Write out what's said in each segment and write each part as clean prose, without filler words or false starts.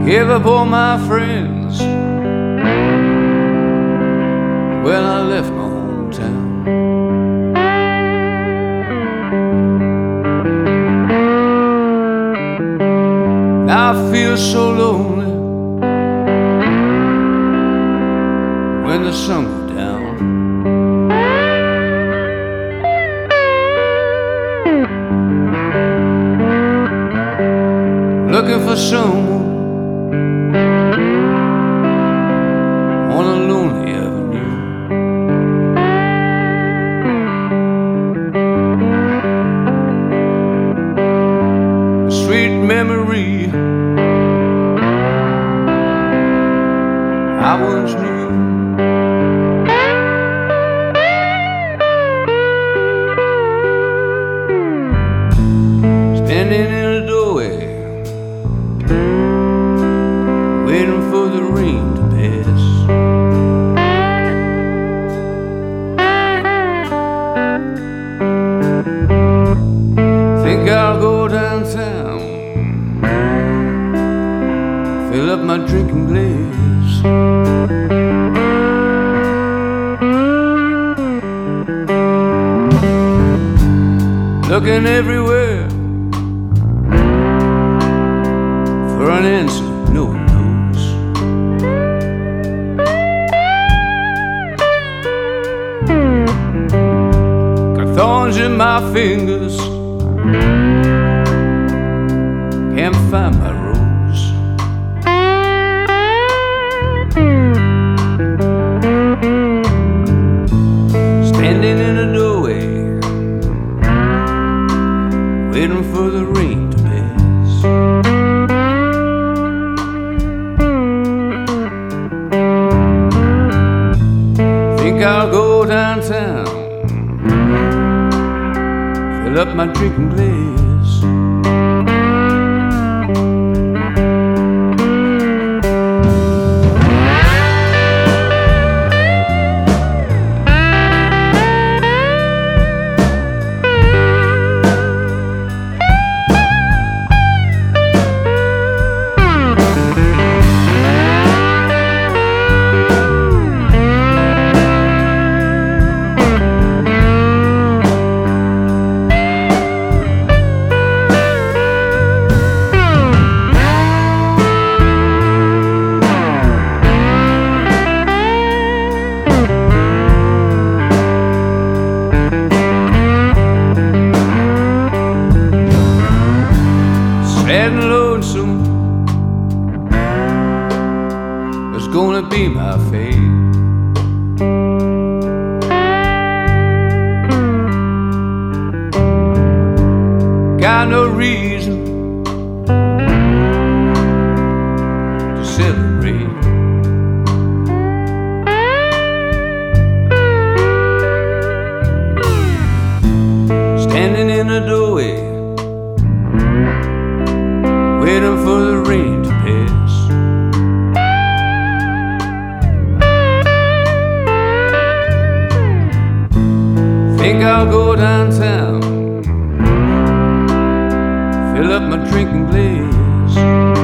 Gave up all my friends when I left my hometown. I feel so lonely when the sun goes down. Looking for someone on a lonely avenue. A sweet memory I once knew. Standing in a doorway, waiting for the rain to pass. Think I'll go downtown, fill up my drinking glass. Looking everywhere for an answer no one knows. Got thorns in my fingers, can't find my rose. Standing in a doorway, waiting for the rain to pass. Think I'll go downtown, fill up my drinking glass. Sad and lonesome was gonna be my fate. Got no reason to celebrate. Standing in a doorway, waiting for the rain to pass. Think I'll go downtown, fill up my drinking glass.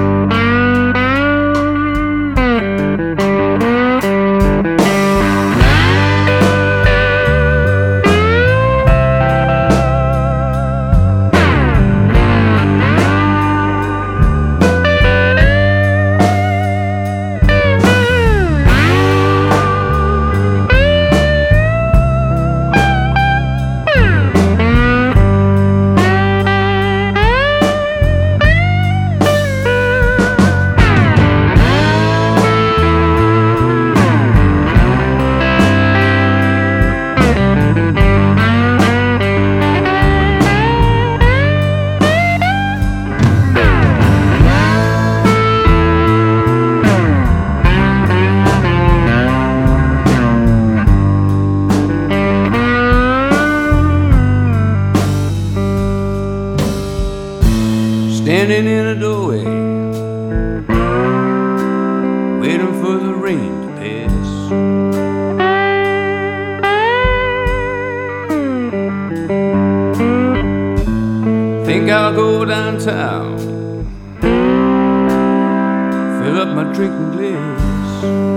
Standing in a doorway, waiting for the rain to pass. Think I'll go downtown, fill up my drinking glass.